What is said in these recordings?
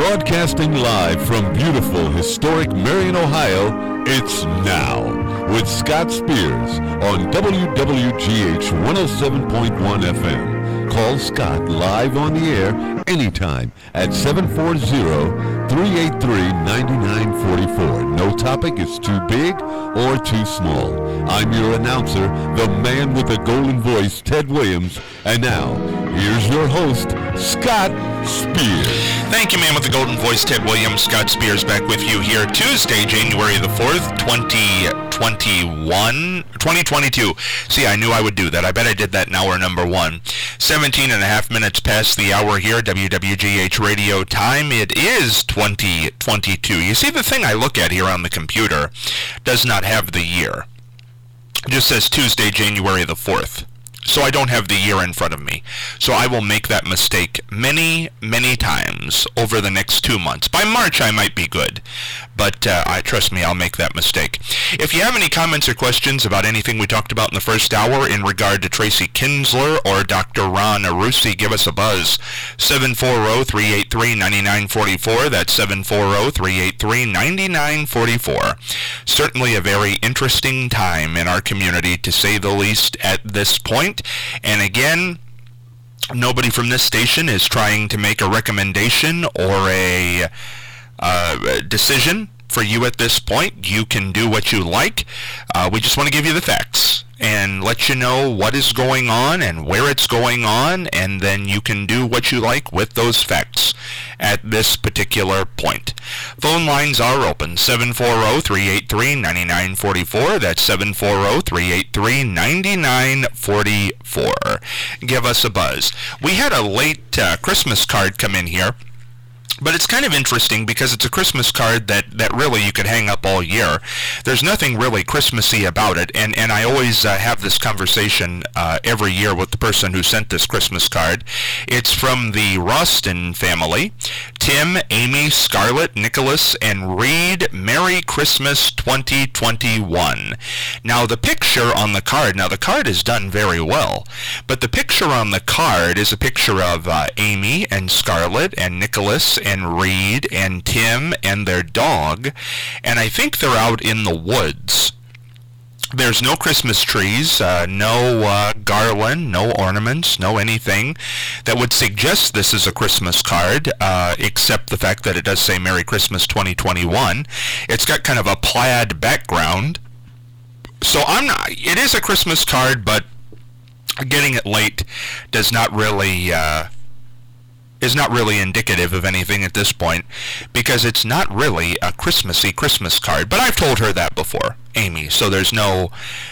Broadcasting live from beautiful, historic Marion, Ohio, it's Now with Scott Spears on WWGH 107.1 FM. Call Scott live on the air anytime at 740-383-9944. No topic is too big or too small. I'm your announcer, the man with the golden voice, Ted Williams. And now, here's your host, Scott Spears. Thank you, man with the golden voice, Ted Williams. Scott Spears back with you here Tuesday, January the 4th, 2022. See, I knew I would do that. I bet I did that in hour number one. 17 and a half minutes past the hour here, WWGH radio time. It is 2022. You see, the thing I look at here on the computer does not have the year. It just says Tuesday, January the 4th. So I don't have the year in front of me. So I will make that mistake many, many times over the next 2 months. By March, I might be good. But trust me, I'll make that mistake. If you have any comments or questions about anything we talked about in the first hour in regard to Tracy Kinsler or Dr. Ron Arussi, give us a buzz. 740-383-9944. That's 740-383-9944. Certainly a very interesting time in our community, to say the least, at this point. And again, nobody from this station is trying to make a recommendation or a decision for you at this point. You can do what you like. We just want to give you the facts and let you know what is going on and where it's going on, and then you can do what you like with those facts at this particular point. Phone lines are open, 740-383-9944. That's 740-383-9944. Give us a buzz. We had a late Christmas card come in here. But it's kind of interesting because it's a Christmas card that really you could hang up all year. There's nothing really Christmassy about it, and I always have this conversation every year with the person who sent this Christmas card. It's from the Roston family. Tim, Amy, Scarlett, Nicholas, and Reed, Merry Christmas 2021. Now the picture on the card, the card is done very well, but the picture on the card is a picture of Amy and Scarlett and Nicholas and Reed and Tim and their dog, and I think they're out in the woods. There's no Christmas trees, no garland, no ornaments, no anything that would suggest this is a Christmas card, except the fact that it does say Merry Christmas 2021. It's got kind of a plaid background. So it is a Christmas card, but getting it late does not really is not really indicative of anything at this point, because it's not really a Christmassy Christmas card. But I've told her that before, Amy, so there's no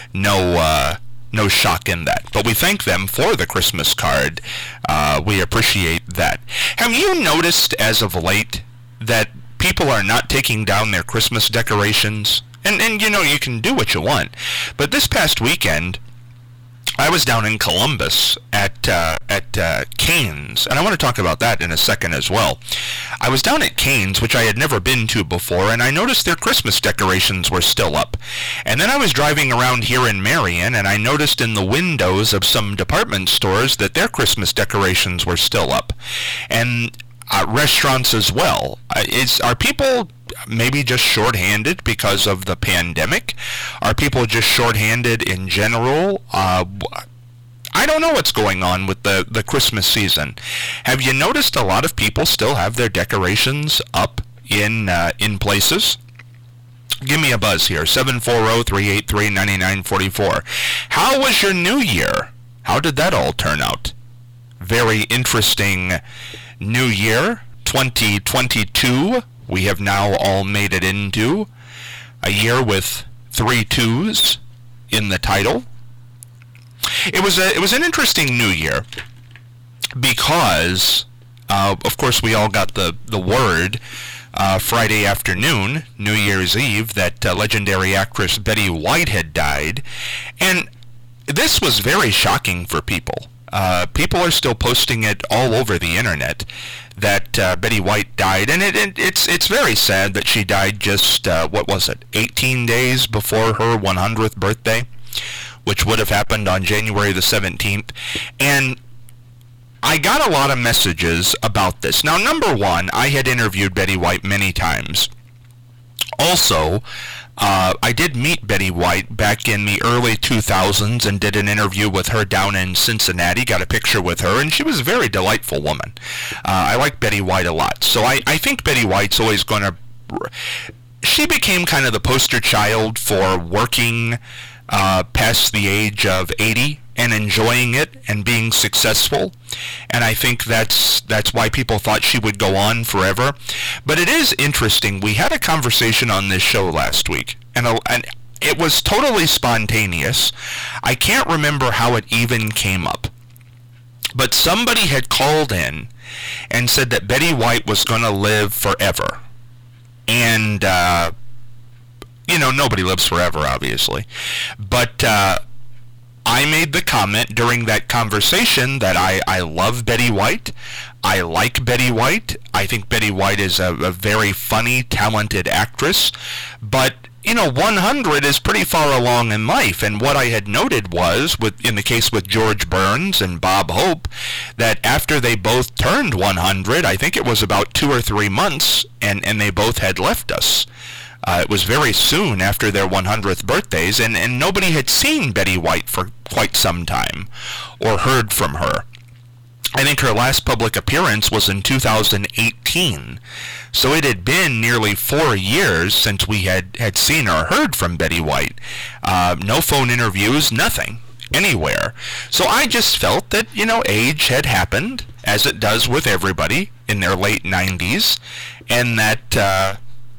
shock in that. But we thank them for the Christmas card. We appreciate that. Have you noticed as of late that people are not taking down their Christmas decorations? And you know, you can do what you want. But this past weekend, I was down in Columbus at Cain's, and I want to talk about that in a second as well. I was down at Cain's, which I had never been to before, and I noticed their Christmas decorations were still up. And then I was driving around here in Marion, and I noticed in the windows of some department stores that their Christmas decorations were still up. And restaurants as well. Are people maybe just shorthanded because of the pandemic? Are people just shorthanded in general? I don't know what's going on with the Christmas season. Have you noticed a lot of people still have their decorations up in places? Give me a buzz here, 740-383-9944. How was your new year? How did that all turn out? Very interesting new year, 2022. We have now all made it into a year with 3 2s in the title. It was an interesting new year because, of course, we all got the word Friday afternoon, New Year's Eve, that legendary actress Betty White had died, and this was very shocking for people. People are still posting it all over the internet that Betty White died, and it's very sad that she died just 18 days before her 100th birthday, which would have happened on January the 17th. And I got a lot of messages about this. Now, number one, I had interviewed Betty White many times. Also, I did meet Betty White back in the early 2000s and did an interview with her down in Cincinnati, got a picture with her, and she was a very delightful woman. I like Betty White a lot. So I think Betty White's always going to... She became kind of the poster child for working past the age of 80 and enjoying it and being successful, and I think that's why people thought she would go on forever. But it is interesting. We had a conversation on this show last week, and it was totally spontaneous. I can't remember how it even came up, but somebody had called in and said that Betty White was going to live forever. And nobody lives forever, obviously, but I made the comment during that conversation that I love Betty White. I like Betty White. I think Betty White is a very funny, talented actress. But, 100 is pretty far along in life. And what I had noted was, in the case with George Burns and Bob Hope, that after they both turned 100, I think it was about 2 or 3 months, and they both had left us. It was very soon after their 100th birthdays, and nobody had seen Betty White for quite some time, or heard from her. I think her last public appearance was in 2018, so it had been nearly 4 years since we had seen or heard from Betty White. No phone interviews, nothing, anywhere. So I just felt that, age had happened, as it does with everybody in their late 90s, and that...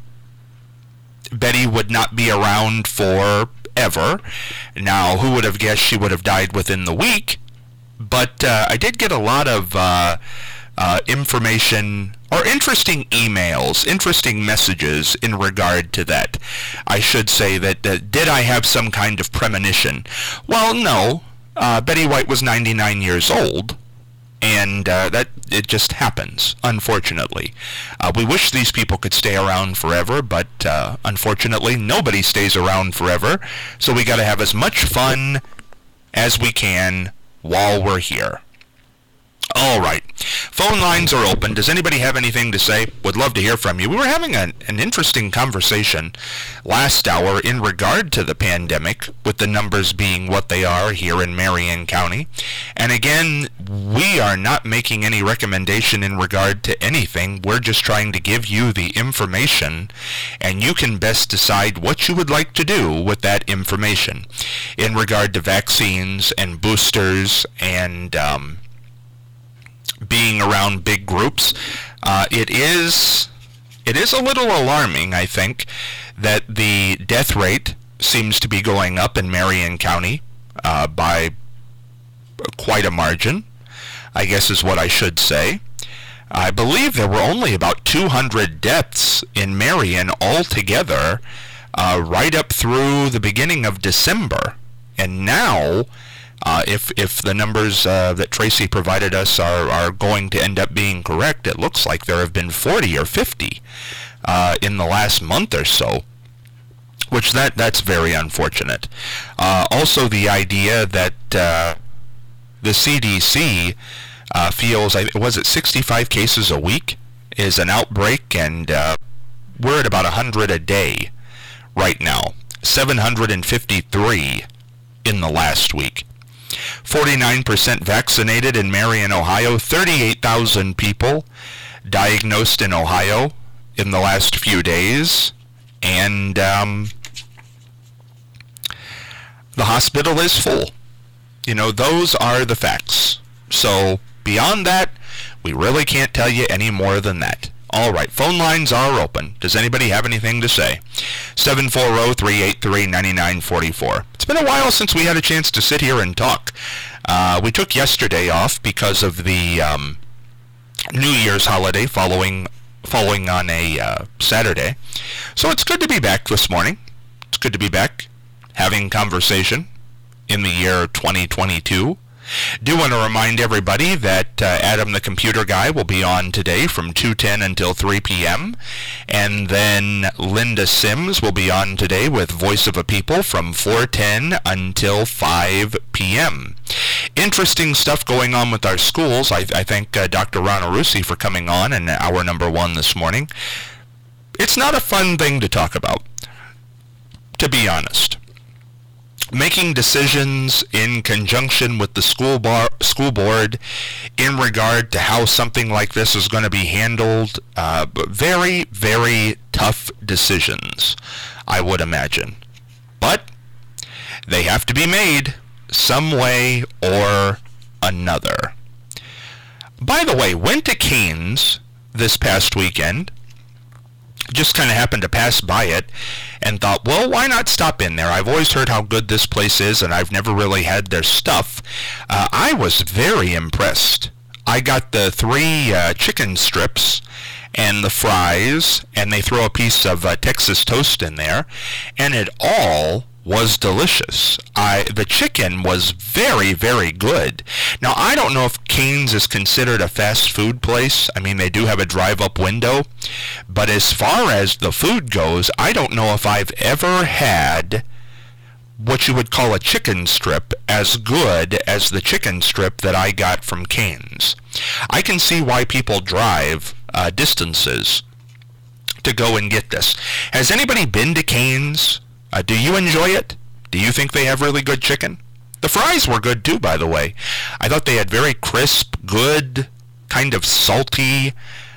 Betty would not be around forever. Now, who would have guessed she would have died within the week? But I did get a lot of information or interesting emails, interesting messages in regard to that. I should say that did I have some kind of premonition? Well, no. Betty White was 99 years old. And that it just happens, unfortunately. We wish these people could stay around forever, but unfortunately, nobody stays around forever. So we got to have as much fun as we can while we're here. All right. Phone lines are open. Does anybody have anything to say? Would love to hear from you. We were having an interesting conversation last hour in regard to the pandemic, with the numbers being what they are here in Marion County. And again, we are not making any recommendation in regard to anything. We're just trying to give you the information, and you can best decide what you would like to do with that information in regard to vaccines and boosters and being around big groups. It is a little alarming, I think, that the death rate seems to be going up in Marion County by quite a margin, I guess is what I should say. I believe there were only about 200 deaths in Marion altogether right up through the beginning of December. And now, if the numbers that Tracy provided us are going to end up being correct, it looks like there have been 40 or 50 in the last month or so, which that's very unfortunate. Also, the idea that the CDC feels, was it 65 cases a week is an outbreak, and we're at about 100 a day right now. 753 in the last week. 49% vaccinated in Marion, Ohio. 38,000 people diagnosed in Ohio in the last few days. And the hospital is full. Those are the facts. So beyond that, we really can't tell you any more than that. All right, phone lines are open. Does anybody have anything to say? 740-383-9944. It's been a while since we had a chance to sit here and talk. We took yesterday off because of the New Year's holiday following on a Saturday. So it's good to be back this morning. It's good to be back having conversation in the year 2022. Do want to remind everybody that Adam the Computer Guy will be on today from 2:10 until 3 p.m. And then Linda Sims will be on today with Voice of a People from 4:10 until 5 p.m. Interesting stuff going on with our schools. I thank Dr. Ron Arussi for coming on in hour number 1 this morning. It's not a fun thing to talk about, to be honest. Making decisions in conjunction with the school board in regard to how something like this is going to be handled, very, very tough decisions, I would imagine. But they have to be made some way or another. By the way, went to Cain's this past weekend. Just kind of happened to pass by it and thought, well, why not stop in there? I've always heard how good this place is, and I've never really had their stuff. I was very impressed. I got the 3 chicken strips and the fries, and they throw a piece of Texas toast in there, and it all was delicious. The chicken was very, very good. Now, I don't know if Cain's is considered a fast food place. I mean, they do have a drive-up window. But as far as the food goes, I don't know if I've ever had what you would call a chicken strip as good as the chicken strip that I got from Cain's. I can see why people drive distances to go and get this. Has anybody been to Cain's? Do you enjoy it? Do you think they have really good chicken? The fries were good too, by the way. I thought they had very crisp, good, kind of salty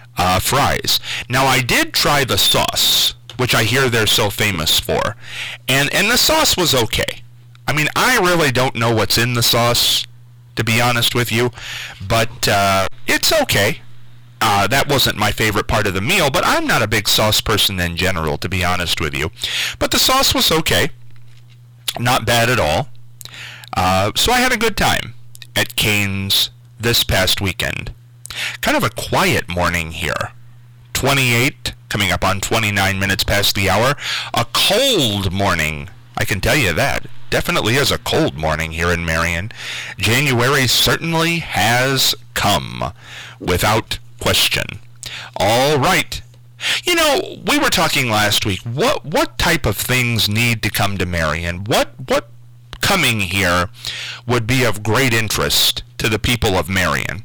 fries. Now, I did try the sauce, which I hear they're so famous for, and the sauce was okay. I mean, I really don't know what's in the sauce, to be honest with you, but it's okay. That wasn't my favorite part of the meal, but I'm not a big sauce person in general, to be honest with you. But the sauce was okay. Not bad at all. So I had a good time at Cain's this past weekend. Kind of a quiet morning here. 28, coming up on 29 minutes past the hour. A cold morning, I can tell you that. Definitely is a cold morning here in Marion. January certainly has come, without question. All right. You know, we were talking last week. What type of things need to come to Marion? What coming here would be of great interest to the people of Marion?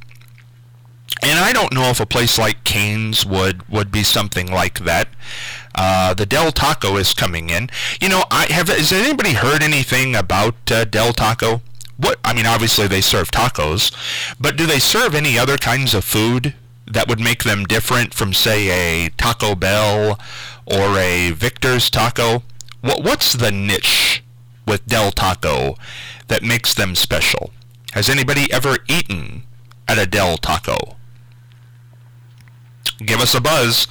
And I don't know if a place like Cain's would be something like that. The Del Taco is coming in. You know, has anybody heard anything about Del Taco? I mean, obviously they serve tacos, but do they serve any other kinds of food that would make them different from, say, a Taco Bell or a Victor's Taco? What's the niche with Del Taco that makes them special? Has anybody ever eaten at a Del Taco? Give us a buzz,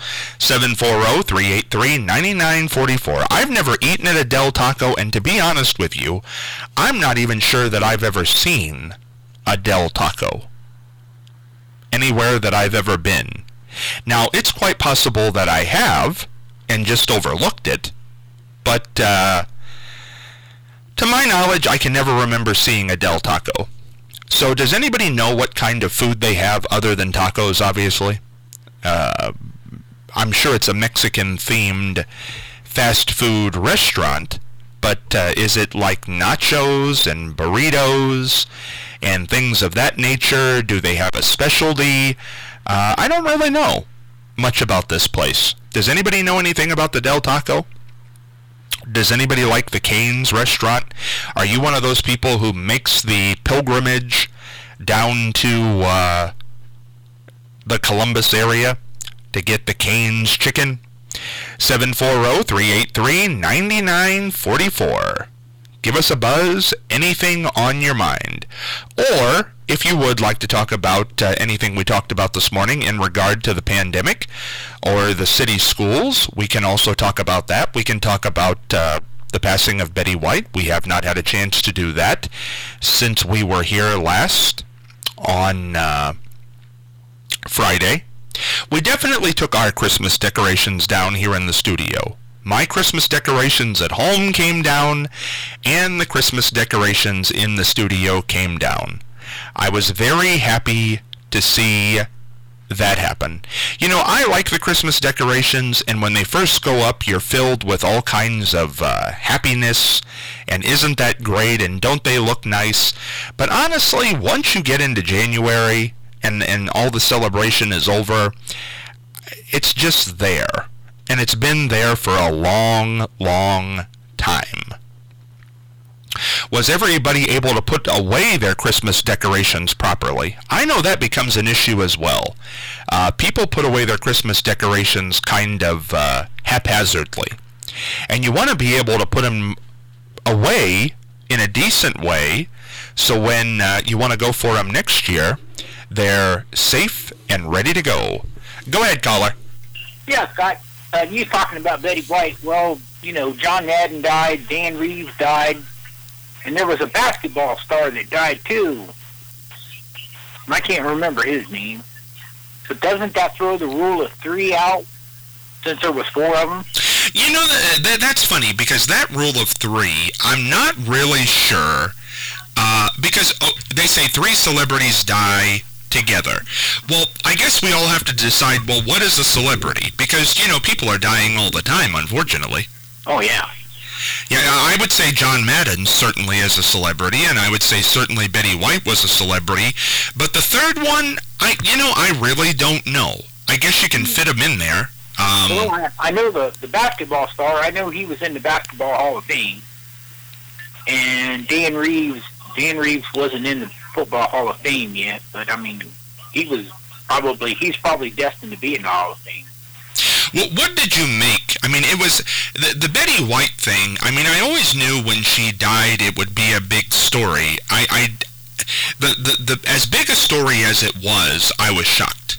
740-383-9944. I've never eaten at a Del Taco, and to be honest with you, I'm not even sure that I've ever seen a Del Taco anywhere that I've ever been. Now, it's quite possible that I have and just overlooked it, but to my knowledge, I can never remember seeing a Del Taco. So does anybody know what kind of food they have other than tacos, obviously? I'm sure it's a Mexican-themed fast food restaurant, but is it like nachos and burritos and things of that nature? Do they have a specialty? I don't really know much about this place. Does anybody know anything about the Del Taco? Does anybody like the Cain's restaurant? Are you one of those people who makes the pilgrimage down to the Columbus area to get the Cain's chicken? 740-383-9944. Give us a buzz, anything on your mind. Or, if you would like to talk about anything we talked about this morning in regard to the pandemic or the city schools, we can also talk about that. We can talk about the passing of Betty White. We have not had a chance to do that since we were here last on Friday. We definitely took our Christmas decorations down here in the studio. My Christmas decorations at home came down, and the Christmas decorations in the studio came down. I was very happy to see that happen. You know, I like the Christmas decorations, and when they first go up, you're filled with all kinds of happiness, and isn't that great, and don't they look nice? But honestly, once you get into January, and all the celebration is over, it's just there. And it's been there for a long, long time. Was everybody able to put away their Christmas decorations properly? I know that becomes an issue as well. People put away their Christmas decorations kind of haphazardly. And you want to be able to put them away in a decent way, so when you want to go for them next year, they're safe and ready to go. Go ahead, caller. Yeah, Scott. You talking about Betty White. Well, you know, John Madden died, Dan Reeves died, and there was a basketball star that died too. I can't remember his name. So doesn't that throw the rule of 3 out, since there was 4 of them? You know, that's funny, because that rule of 3, I'm not really sure, because they say 3 celebrities die together. Well, I guess we all have to decide, well, what is a celebrity? Because, you know, people are dying all the time, unfortunately. Oh, yeah. Yeah, I would say John Madden certainly is a celebrity, and I would say certainly Betty White was a celebrity. But the third one, I really don't know. I guess you can fit him in there. Well, I know the basketball star. I know he was in the Basketball Hall of Fame. And Dan Reeves wasn't in the Football Hall of Fame yet, but I mean, he's probably destined to be in the Hall of Fame. Well, what did you make? I mean, it was the Betty White thing. I mean, I always knew when she died it would be a big story. The as big a story as it was, I was shocked.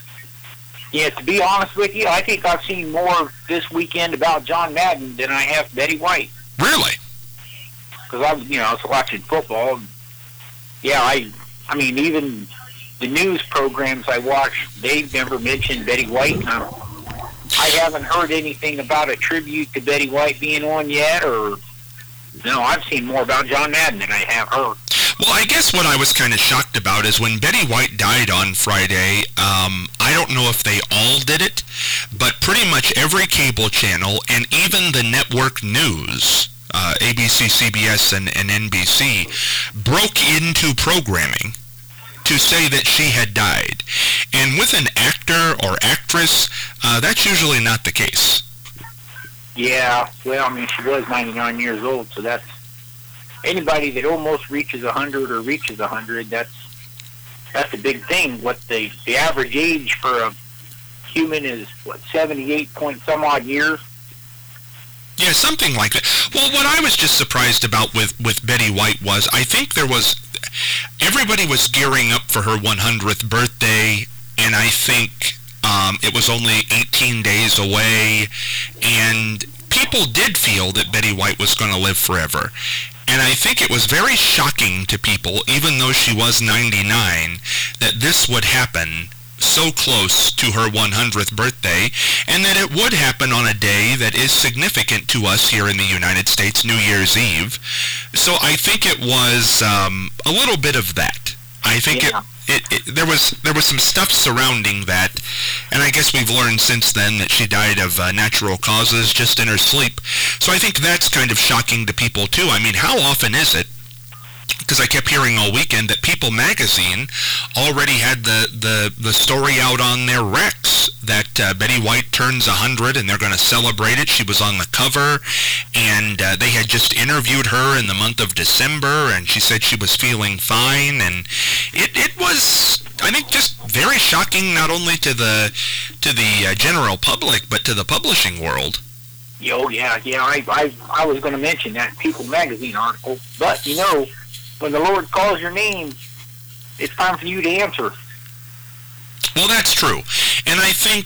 Yeah, to be honest with you, I think I've seen more this weekend about John Madden than I have Betty White. Really? Because I was watching football. Yeah, I mean, even the news programs I watch, they've never mentioned Betty White. I haven't heard anything about a tribute to Betty White being on yet, or no, I've seen more about John Madden than I have her. Well, I guess what I was kind of shocked about is when Betty White died on Friday, I don't know if they all did it, but pretty much every cable channel and even the network news, ABC, CBS, and NBC, broke into programming to say that she had died. And with an actor or actress, that's usually not the case. Yeah, well, I mean, she was 99 years old, so that's anybody that almost reaches 100 or reaches 100, that's a big thing. What the average age for a human is, 78 point some odd years? Yeah, something like that. Well, what I was just surprised about with Betty White was, I think everybody was gearing up for her 100th birthday, and I think it was only 18 days away, and people did feel that Betty White was going to live forever. And I think it was very shocking to people, even though she was 99, that this would happen so close to her 100th birthday, and that it would happen on a day that is significant to us here in the United States, New Year's Eve. So I think it was a little bit of that. I think there was some stuff surrounding that, and I guess we've learned since then that she died of natural causes just in her sleep. So I think that's kind of shocking to people too. I mean, how often is it? Because I kept hearing all weekend that People magazine already had the story out on their recs that Betty White turns 100 and they're going to celebrate it. She was on the cover, and they had just interviewed her in the month of December, and she said she was feeling fine, and it was, I think, just very shocking, not only to the general public, but to the publishing world. Oh, yeah. I was going to mention that People magazine article, but, when the Lord calls your name, it's time for you to answer. Well, that's true. And I think,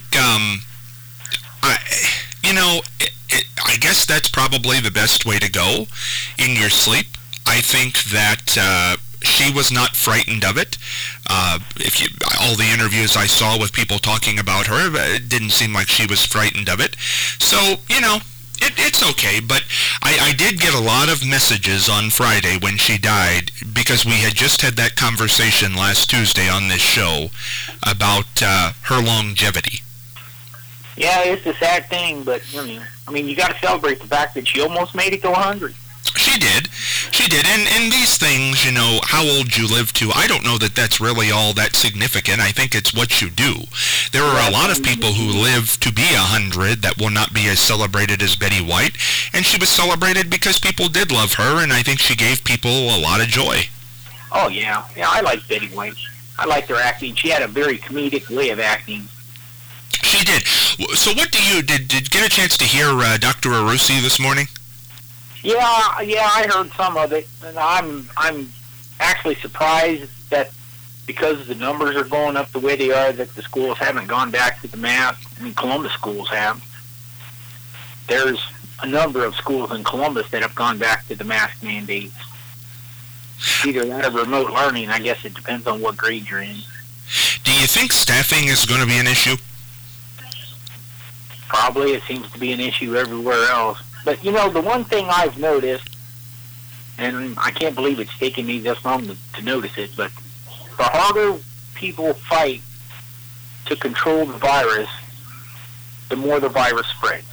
I guess that's probably the best way to go in your sleep. I think that she was not frightened of it. All the interviews I saw with people talking about her, it didn't seem like she was frightened of it. So, It's okay, but I did get a lot of messages on Friday when she died, because we had just had that conversation last Tuesday on this show about her longevity. Yeah, it's a sad thing, but I mean, you got to celebrate the fact that she almost made it to 100. She did. And these things, how old you live to, I don't know that that's really all that significant. I think it's what you do. There are a lot of people who live to be 100 that will not be as celebrated as Betty White, and she was celebrated because people did love her, and I think she gave people a lot of joy. Oh, yeah. Yeah, I like Betty White. I liked her acting. She had a very comedic way of acting. She did. So what did you get a chance to hear Dr. Arusi this morning? Yeah, I heard some of it, and I'm actually surprised that because the numbers are going up the way they are, that the schools haven't gone back to the mask. I mean, Columbus schools have. There's a number of schools in Columbus that have gone back to the mask mandates. Either that or remote learning. I guess it depends on what grade you're in. Do you think staffing is going to be an issue? Probably. It seems to be an issue everywhere else. But, the one thing I've noticed, and I can't believe it's taken me this long to notice it, but the harder people fight to control the virus, the more the virus spreads.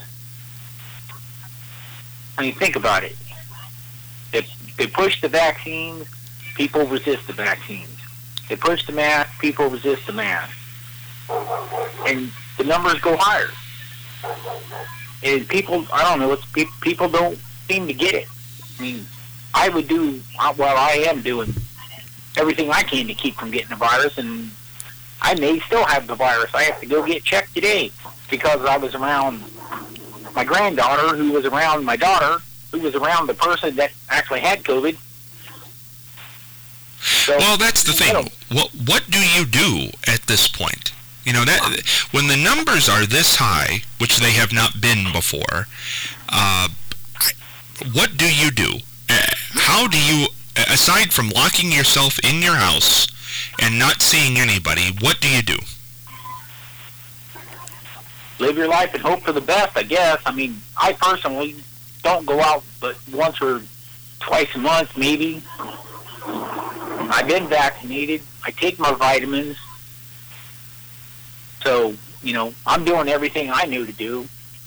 I mean, think about it. If they push the vaccines, people resist the vaccines. They push the mask, people resist the mask. And the numbers go higher. And people, I don't know, people don't seem to get it. I mean, I am doing everything I can to keep from getting the virus, and I may still have the virus. I have to go get checked today because I was around my granddaughter, who was around my daughter, who was around the person that actually had COVID. So, well, that's the thing. What do you do at this point? That when the numbers are this high, which they have not been before, what do you do? How do you, aside from locking yourself in your house and not seeing anybody, what do you do? Live your life and hope for the best, I guess. I mean, I personally don't go out but once or twice a month, maybe. I've been vaccinated. I take my vitamins. So, I'm doing everything I knew to do.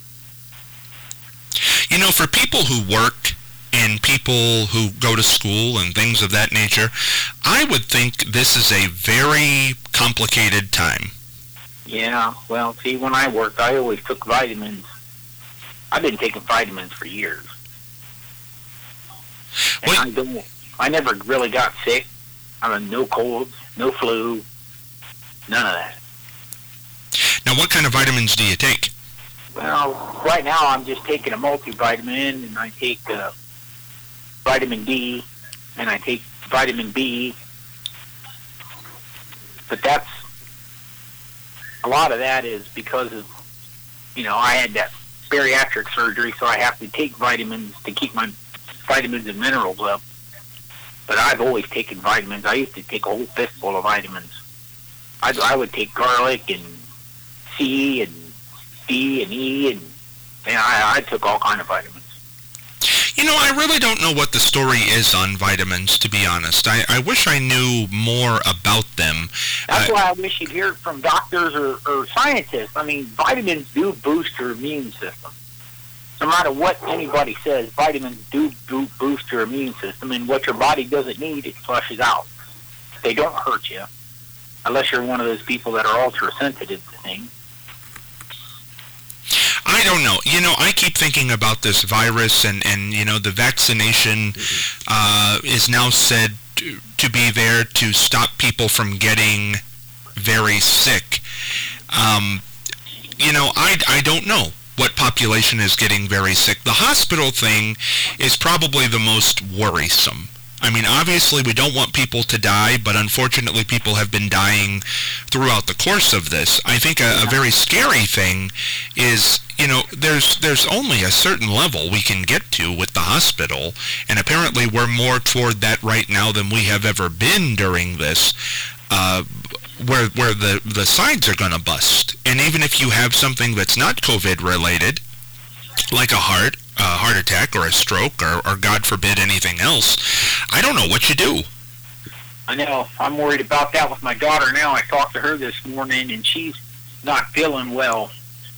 For people who work and people who go to school and things of that nature, I would think this is a very complicated time. Yeah, well, see, when I worked, I always took vitamins. I've been taking vitamins for years. And I never really got sick. I mean, no colds, no flu, none of that. Now, what kind of vitamins do you take? Well, right now I'm just taking a multivitamin, and I take vitamin D, and I take vitamin B. But a lot of that is because of, I had that bariatric surgery, so I have to take vitamins to keep my vitamins and minerals up. But I've always taken vitamins. I used to take a whole fistful of vitamins. I would take garlic and C and D and E, and I took all kind of vitamins. I really don't know what the story is on vitamins, to be honest. I wish I knew more about them. That's why I wish you'd hear it from doctors or scientists. I mean, vitamins do boost your immune system. No matter what anybody says, vitamins do boost your immune system, and what your body doesn't need, it flushes out. They don't hurt you, unless you're one of those people that are ultra-sensitive to things. I don't know. I keep thinking about this virus, and the vaccination is now said to be there to stop people from getting very sick. I don't know what population is getting very sick. The hospital thing is probably the most worrisome. I mean, obviously we don't want people to die, but unfortunately people have been dying throughout the course of this. I think a very scary thing is, there's only a certain level we can get to with the hospital, and apparently we're more toward that right now than we have ever been during this, where the sides are going to bust. And even if you have something that's not COVID related, like a heart attack or a stroke or God forbid anything else, I don't know what you do. I know. I'm worried about that with my daughter now. I talked to her this morning, and she's not feeling well.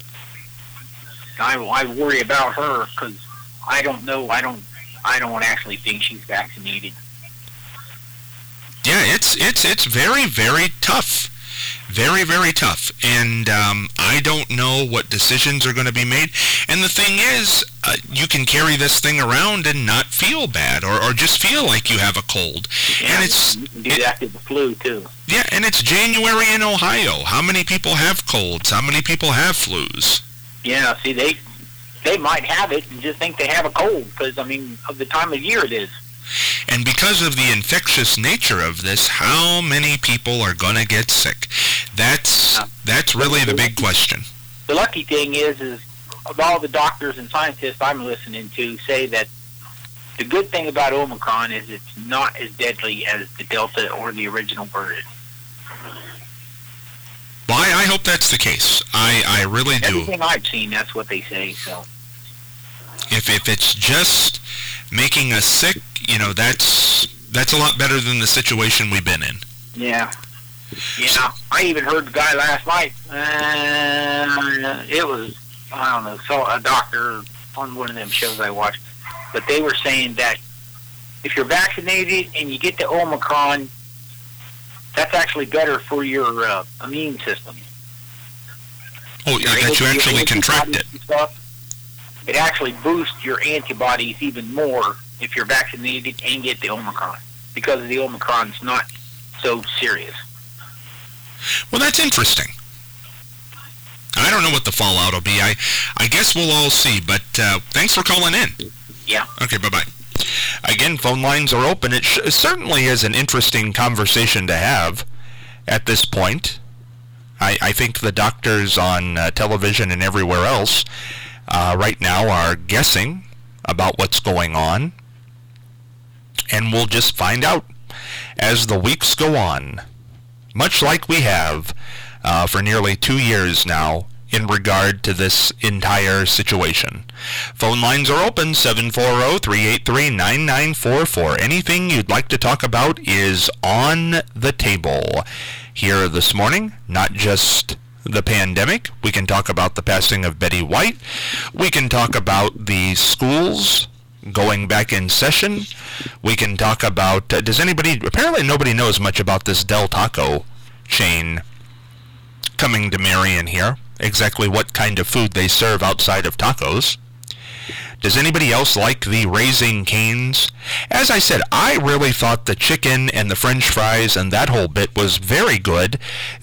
I worry about her because I don't know. I don't actually think she's vaccinated. Yeah, it's very, very tough. Very, very tough. And I don't know what decisions are going to be made. And the thing is, you can carry this thing around and not feel bad or just feel like you have a cold. Yeah, and it's you can do that to the flu, too. Yeah, and it's January in Ohio. How many people have colds? How many people have flus? Yeah, see, they might have it and just think they have a cold because, I mean, of the time of year it is. And because of the infectious nature of this, how many people are going to get sick? That's really the big question. The lucky thing is of all the doctors and scientists I'm listening to say that the good thing about Omicron is it's not as deadly as the Delta or the original version. Well, I hope that's the case. I really do. Everything I've seen, that's what they say. So, if it's just making us sick, that's a lot better than the situation we've been in. Yeah. Yeah, I even heard the guy last night. It was, I don't know, so a doctor on one of them shows I watched. But they were saying that if you're vaccinated and you get the Omicron, that's actually better for your immune system. Oh, yeah, that you actually contract it. It actually boosts your antibodies even more if you're vaccinated and get the Omicron, because the Omicron's not so serious. Well, that's interesting. I don't know what the fallout will be. I guess we'll all see, but thanks for calling in. Yeah. Okay, bye-bye. Again, phone lines are open. It certainly is an interesting conversation to have at this point. I think the doctors on television and everywhere else right now are guessing about what's going on, and we'll just find out as the weeks go on, much like we have for nearly 2 years now in regard to this entire situation. Phone lines are open, 740-383-9944. Anything you'd like to talk about is on the table here this morning. Not just the pandemic. We can talk about the passing of Betty White. We can talk about the schools going back in session. We can talk about, apparently nobody knows much about this Del Taco chain coming to Marion here. Exactly what kind of food they serve outside of tacos. Does anybody else like the Raising Cane's? As I said, I really thought the chicken and the French fries and that whole bit was very good.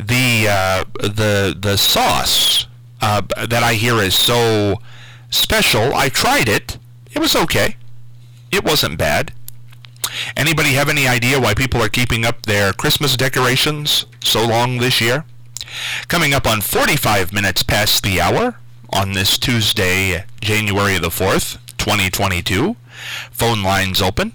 The sauce that I hear is so special. I tried it. It was okay. It wasn't bad. Anybody have any idea why people are keeping up their Christmas decorations so long this year? Coming up on 45 minutes past the hour on this Tuesday, January the 4th, 2022. Phone lines open,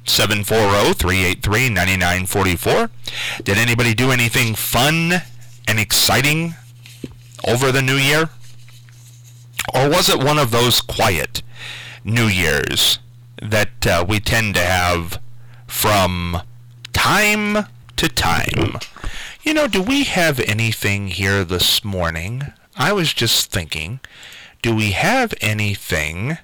740-383-9944. Did anybody do anything fun and exciting over the new year? Or was it one of those quiet New Years that we tend to have from time to time? Do we have anything here this morning? I was just thinking, do we have anything,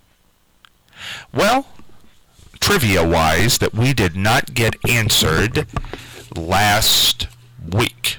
well, trivia-wise, that we did not get answered last week?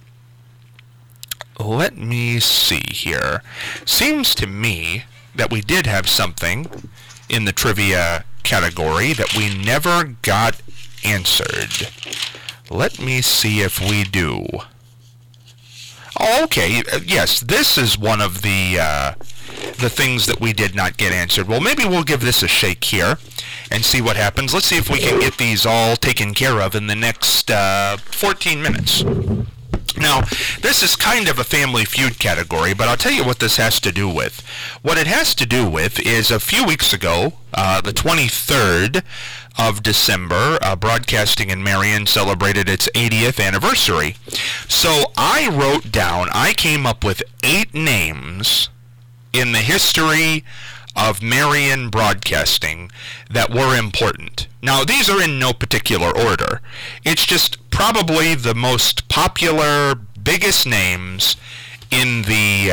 Let me see here. Seems to me that we did have something in the trivia category that we never got answered. Let me see if we do. Oh, okay. Yes, this is one of the things that we did not get answered. Well, maybe we'll give this a shake here and see what happens. Let's see if we can get these all taken care of in the next 14 minutes. Now, this is kind of a Family Feud category, but I'll tell you what this has to do with. What it has to do with is a few weeks ago, the 23rd of December, Broadcasting in Marion celebrated its 80th anniversary. So I came up with 8 names in the history of Marion Broadcasting that were important. Now, these are in no particular order. It's just probably the most popular, biggest names in the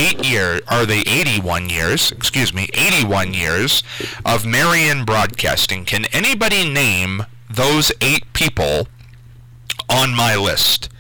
81 years of Marion Broadcasting. Can anybody name those 8 people on my list?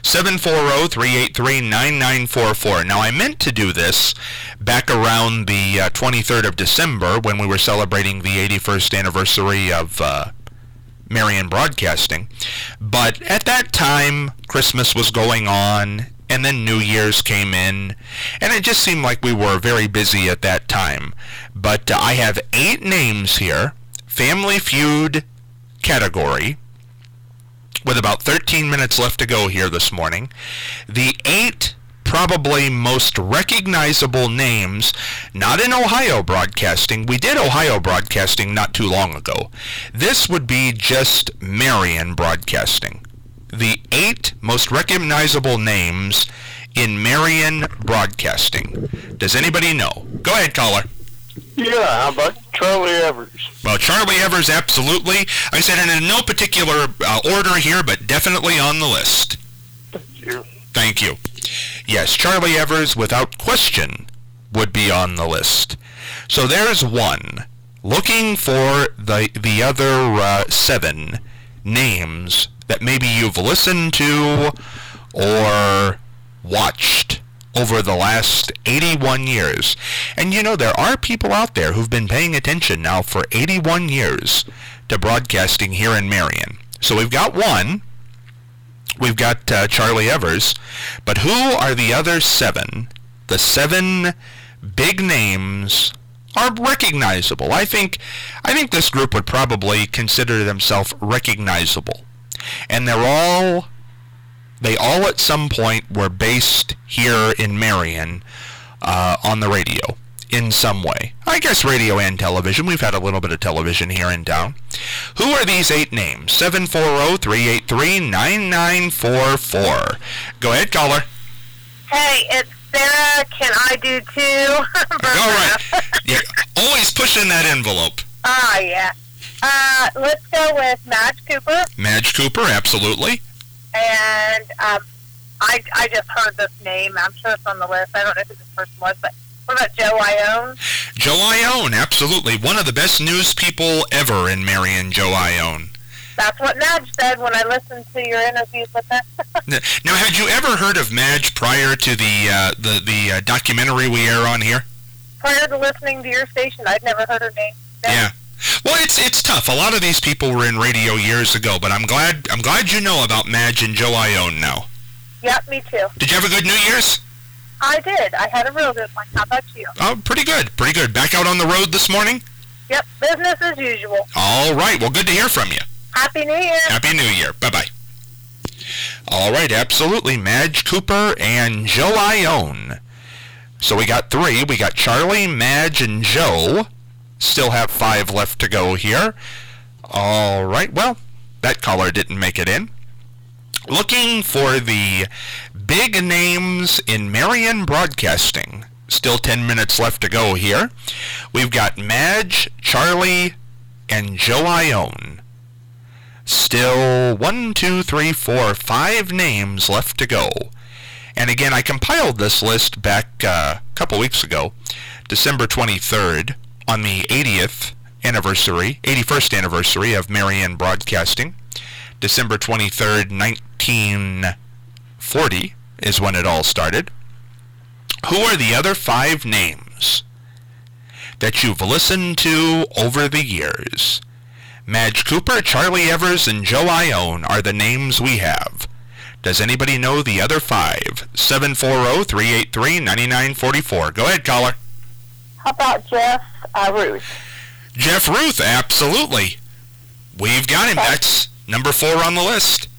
740-383-9944. Now, I meant to do this back around the 23rd of December when we were celebrating the 81st anniversary of Marion Broadcasting. But at that time, Christmas was going on, and then New Year's came in, and it just seemed like we were very busy at that time. But I have 8 names here, Family Feud category, with about 13 minutes left to go here this morning. The 8 probably most recognizable names, not in Ohio Broadcasting. We did Ohio Broadcasting not too long ago. This would be just Marion Broadcasting. The 8 most recognizable names in Marion Broadcasting. Does anybody know? Go ahead, caller. Yeah, how about Charlie Evers? Well, Charlie Evers, absolutely. I said it in no particular order here, but definitely on the list. Thank you. Thank you. Yes, Charlie Evers, without question, would be on the list. So there's one. Looking for the other 7 names that maybe you've listened to or watched over the last 81 years. And you know, there are people out there who've been paying attention now for 81 years to broadcasting here in Marion. So we've got one. We've got Charlie Evers. But who are the other 7? The 7 big names are recognizable. I think this group would probably consider themselves recognizable. And they all at some point were based here in Marion on the radio in some way. I guess radio and television. We've had a little bit of television here in town. Who are these 8 names? 740-383-9944. Go ahead, caller. Hey, it's Sarah. Can I do 2? All right. You're always pushing that envelope. Oh, yeah. Let's go with Madge Cooper. Madge Cooper, absolutely. And I just heard this name. I'm sure it's on the list. I don't know who this person was, but what about Joe Ione? Joe Ione, absolutely. One of the best news people ever in Marion, Joe Ione. That's what Madge said when I listened to your interviews with her. Now, had you ever heard of Madge prior to the documentary we air on here? Prior to listening to your station, I'd never heard her name. No. Yeah. Well, it's tough. A lot of these people were in radio years ago, but I'm glad you know about Madge and Joe Ione now. Yep, me too. Did you have a good New Year's? I did. I had a real good one. How about you? Oh, pretty good. Pretty good. Back out on the road this morning? Yep, business as usual. All right. Well, good to hear from you. Happy New Year. Happy New Year. Bye-bye. All right, absolutely. Madge Cooper and Joe Ione. So we got 3. We got Charlie, Madge, and Joe. Still have 5 left to go here. All right. Well, that caller didn't make it in. Looking for the big names in Marion Broadcasting. Still 10 minutes left to go here. We've got Madge, Charlie, and Joe Ione. Still 1, 2, 3, 4, 5 names left to go. And again, I compiled this list back a couple weeks ago, December 23rd, on the 81st anniversary of Marion Broadcasting. December 23rd, 1940 is when it all started. Who are the other 5 names that you've listened to over the years? Madge Cooper, Charlie Evers, and Joe Ione are the names we have. Does anybody know the other 5? 740-383-9944. Go ahead, caller. How about Jeff Ruth? Jeff Ruth, absolutely. We've got him. That's number 4 on the list.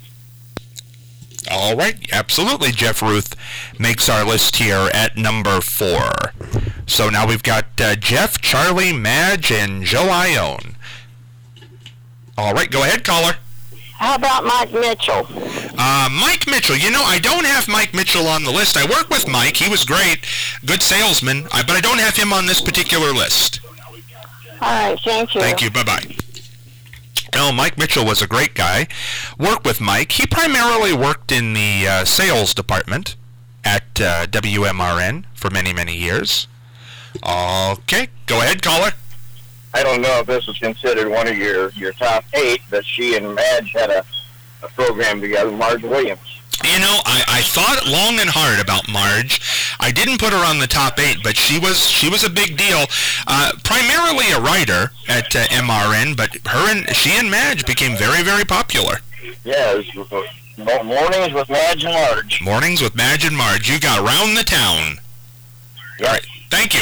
All right, absolutely. Jeff Ruth makes our list here at number 4. So now we've got Jeff, Charlie, Madge, and Joe Ione. All right, go ahead, caller. How about Mike Mitchell? Mike Mitchell. You know, I don't have Mike Mitchell on the list. I work with Mike. He was great. Good salesman. But I don't have him on this particular list. All right, thank you. Thank you. Bye-bye. No, Mike Mitchell was a great guy. Worked with Mike. He primarily worked in the sales department at WMRN for many, many years. Okay, go ahead, caller. I don't know if this is considered one of your top 8, but she and Madge had a program together, Marge Williams. You know, I thought long and hard about Marge. I didn't put her on the top 8, but she was a big deal. Primarily a writer at MRN, but she and Madge became very, very popular. Yeah, it was Mornings with Madge and Marge. Mornings with Madge and Marge. You got around the town. Yep. All right, thank you.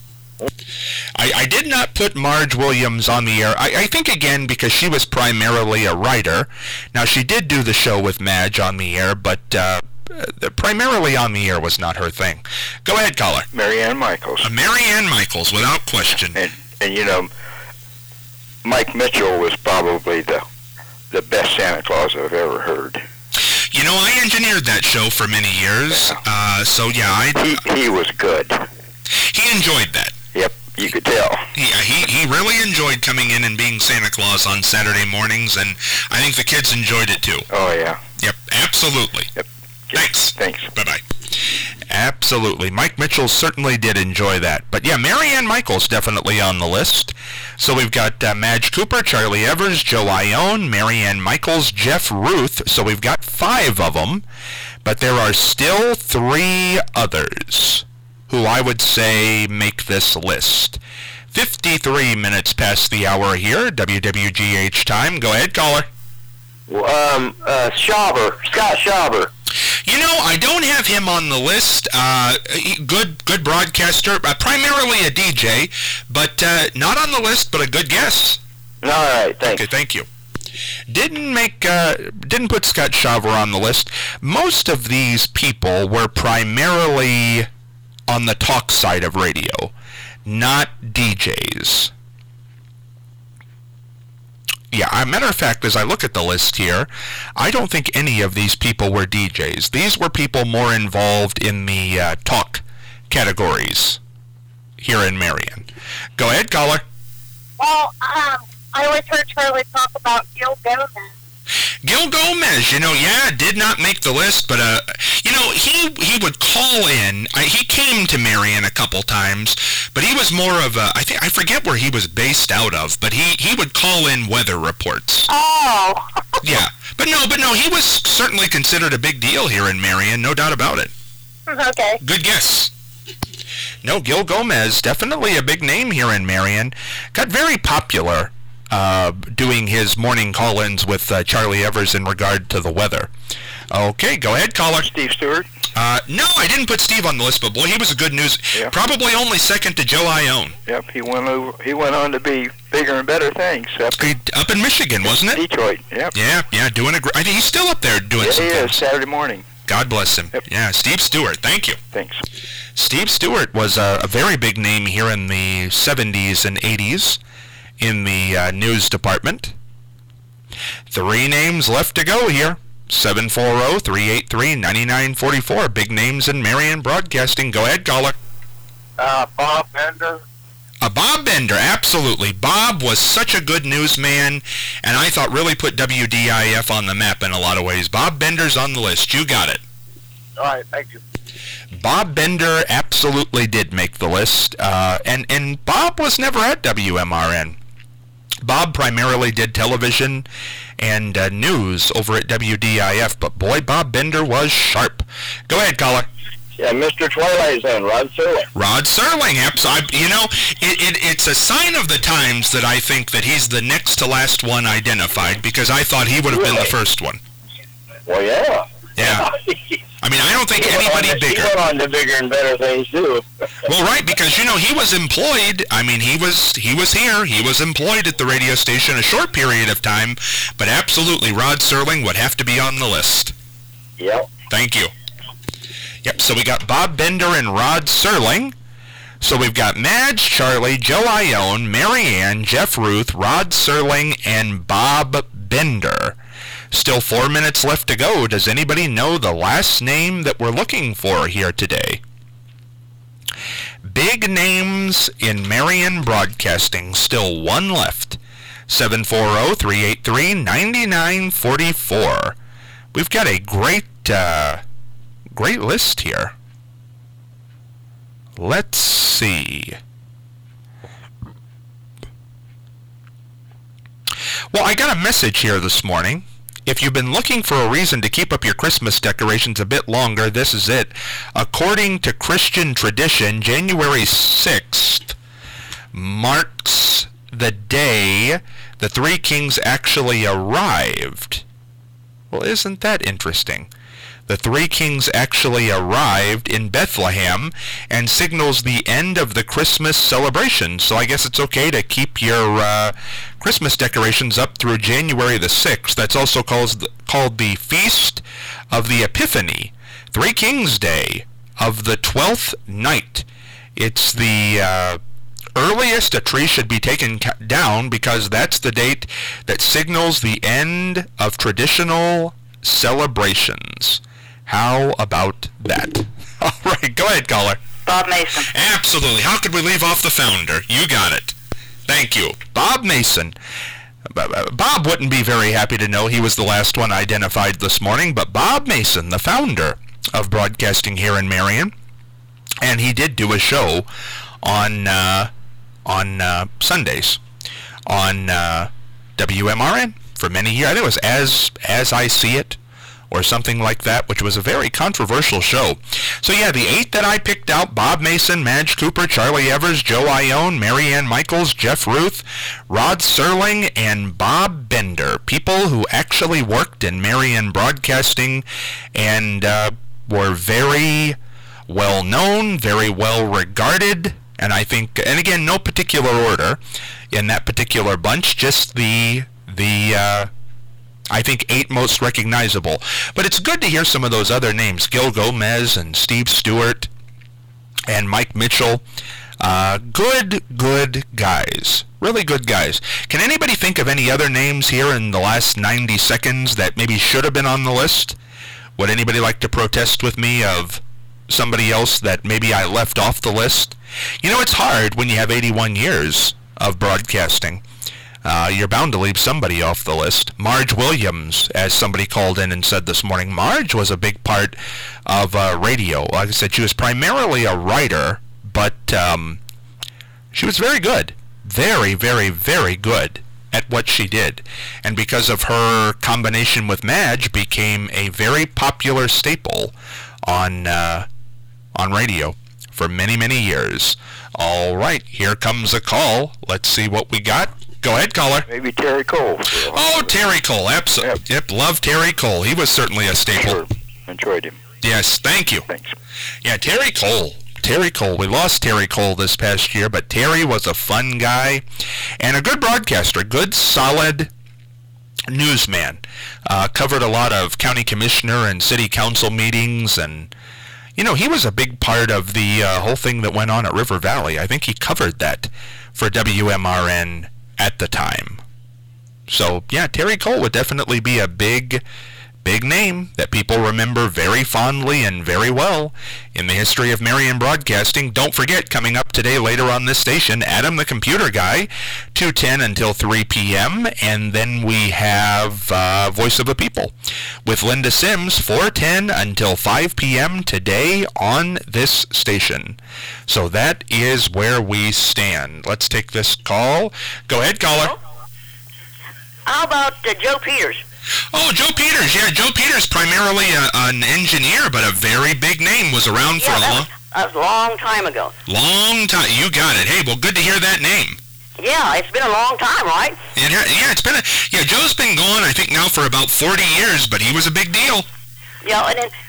I did not put Marge Williams on the air. I think, again, because she was primarily a writer. Now, she did do the show with Madge on the air, but primarily on the air was not her thing. Go ahead, caller. Marianne Michaels. Marianne Michaels, without question. And you know, Mike Mitchell was probably the best Santa Claus I've ever heard. You know, I engineered that show for many years, so yeah, He was good. He enjoyed that. Yep, you could tell. Yeah, he really enjoyed coming in and being Santa Claus on Saturday mornings, and I think the kids enjoyed it too. Oh, yeah. Yep, absolutely. Yep. Thanks. Bye-bye. Absolutely. Mike Mitchell certainly did enjoy that. But yeah, Marianne Michaels definitely on the list. So we've got Madge Cooper, Charlie Evers, Joe Ione, Marianne Michaels, Jeff Ruth. So we've got 5 of them. But there are still 3 others who I would say make this list. 53 minutes past the hour here, WWGH time. Go ahead, caller. Scott Schauber. You know, I don't have him on the list. Good broadcaster, primarily a DJ, but not on the list, but a good guess. All right, thanks. Okay, thank you. Didn't put Scott Schauber on the list. Most of these people were primarily on the talk side of radio, not DJs. Yeah, as a matter of fact, as I look at the list here, I don't think any of these people were DJs. These were people more involved in the talk categories here in Marion. Go ahead, caller. Well, I always heard Charlie talk about Gil Gomez. Gil Gomez, you know, yeah, did not make the list, but, you know, he would call in. He came to Marion a couple times, but he was more of a, I forget where he was based out of, but he would call in weather reports. Oh. Yeah, but no, he was certainly considered a big deal here in Marion, no doubt about it. Okay. Good guess. No, Gil Gomez, definitely a big name here in Marion. Got very popular doing his morning call-ins with Charlie Evers in regard to the weather. Okay, go ahead, caller. Steve Stewart? No, I didn't put Steve on the list, but boy, he was a good news. Yeah. Probably only second to Joe Ione. Yep, he went on to be bigger and better things. Up in Michigan, wasn't it? Detroit, yep. Yeah, doing a great. I think he's still up there doing some things. Yeah, he is, things. Saturday morning. God bless him. Yep. Yeah, Steve Stewart, thank you. Thanks. Steve Stewart was a very big name here in the 70s and 80s in the news department. 3 names left to go here. 740-383-9944. Big names in Marion Broadcasting. Go ahead, caller. Bob Bender. Bob Bender, absolutely. Bob was such a good newsman, and I thought really put WDIF on the map in a lot of ways. Bob Bender's on the list. You got it. All right, thank you. Bob Bender absolutely did make the list, and Bob was never at WMRN. Bob primarily did television and news over at WDIF, but boy, Bob Bender was sharp. Go ahead, caller. Yeah, Mr. Twilight Zone, Rod Serling. Rod Serling, you know, it's a sign of the times that I think that he's the next to last one identified, because I thought he would have been the first one. Well, yeah. Yeah. I mean, I don't think anybody bigger. He went on to bigger and better things, too. Well, right, because, you know, he was employed. I mean, he was here. He was employed at the radio station a short period of time, but absolutely, Rod Serling would have to be on the list. Yep. Thank you. Yep, so we got Bob Bender and Rod Serling. So we've got Madge, Charlie, Joe Ione, Mary Ann, Jeff Ruth, Rod Serling, and Bob Bender. Still 4 minutes left to go. Does anybody know the last name that we're looking for here today? Big names in Marion broadcasting. Still one left. 740-383-9944. We've got a great list here. Let's see. Well, I got a message here this morning. If you've been looking for a reason to keep up your Christmas decorations a bit longer, this is it. According to Christian tradition, January 6th marks the day the three kings actually arrived. Well, isn't that interesting? The three kings actually arrived in Bethlehem and signals the end of the Christmas celebration. So I guess it's okay to keep your Christmas decorations up through January the 6th. That's also called the Feast of the Epiphany, Three Kings Day of the 12th night. It's the earliest a tree should be taken down because that's the date that signals the end of traditional celebrations. How about that? All right, go ahead, caller. Bob Mason. Absolutely. How could we leave off the founder? You got it. Thank you. Bob Mason. Bob wouldn't be very happy to know he was the last one identified this morning, but Bob Mason, the founder of broadcasting here in Marion, and he did do a show on Sundays on WMRN for many years. I think it was As I See It, or something like that, which was a very controversial show. So yeah, the 8 that I picked out: Bob Mason, Madge Cooper, Charlie Evers, Joe Ione, Mary Ann Michaels, Jeff Ruth, Rod Serling, and Bob Bender. People who actually worked in Marion broadcasting and were very well known, very well regarded, and I think, and again, no particular order in that particular bunch, just the I think 8 most recognizable. But it's good to hear some of those other names: Gil Gomez and Steve Stewart and Mike Mitchell. Good guys. Really good guys. Can anybody think of any other names here in the last 90 seconds that maybe should have been on the list? Would anybody like to protest with me of somebody else that maybe I left off the list? You know, it's hard when you have 81 years of broadcasting. You're bound to leave somebody off the list. Marge Williams, as somebody called in and said this morning, Marge was a big part of radio. Like I said, she was primarily a writer, but she was very good. Very, very, very good at what she did. And because of her combination with Madge, became a very popular staple on radio for many, many years. All right, here comes a call. Let's see what we got. Go ahead, caller. Maybe Terry Cole. Oh, Terry Cole, absolutely. Yep, love Terry Cole. He was certainly a staple. Sure, enjoyed him. Yes, thank you. Thanks. Yeah, Terry Cole. We lost Terry Cole this past year, but Terry was a fun guy and a good broadcaster, good, solid newsman. Covered a lot of county commissioner and city council meetings, and you know, he was a big part of the whole thing that went on at River Valley. I think he covered that for WMRN at the time. So, yeah, Terry Cole would definitely be a big name that people remember very fondly and very well in the history of Marion broadcasting. Don't forget, coming up today later on this station, Adam the Computer Guy, 2:10 until 3 p.m., and then we have Voice of the People with Linda Sims, 4:10 until 5 p.m. today on this station. So that is where we stand. Let's take this call. Go ahead, caller. How about Joe Peters? Oh, Joe Peters. Yeah, Joe Peters, primarily an engineer, but a very big name, was around for a long... That was a long time ago. Long time. You got it. Hey, well, good to hear that name. Yeah, it's been a long time, right? Yeah, it's been Joe's been gone, I think, now for about 40 years, but he was a big deal. Yeah, and then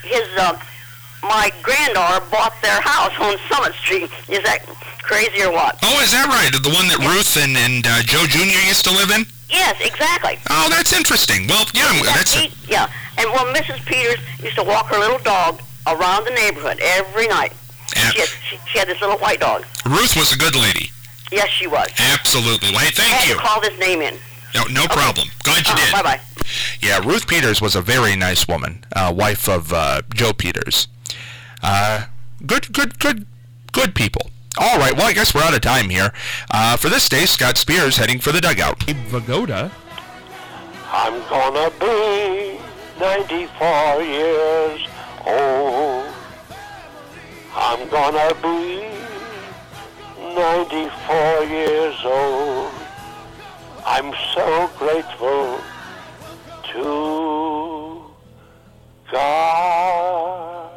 my granddaughter bought their house on Summit Street. Is that crazy or what? Oh, is that right? The one that Ruth and Joe Jr. used to live in? Yes, exactly. Oh, that's interesting. Well, yeah, and Mrs. Peters used to walk her little dog around the neighborhood every night. She had this little white dog. Ruth was a good lady. Yes, she was. Absolutely. Well, hey, thank I had you. to call this name in. No problem. Glad you did. Bye-bye. Yeah, Ruth Peters was a very nice woman, wife of Joe Peters. Good people. All right, well, I guess we're out of time here. For this day, Scott Spears heading for the dugout. Vagoda. I'm gonna be 94 years old. I'm gonna be 94 years old. I'm so grateful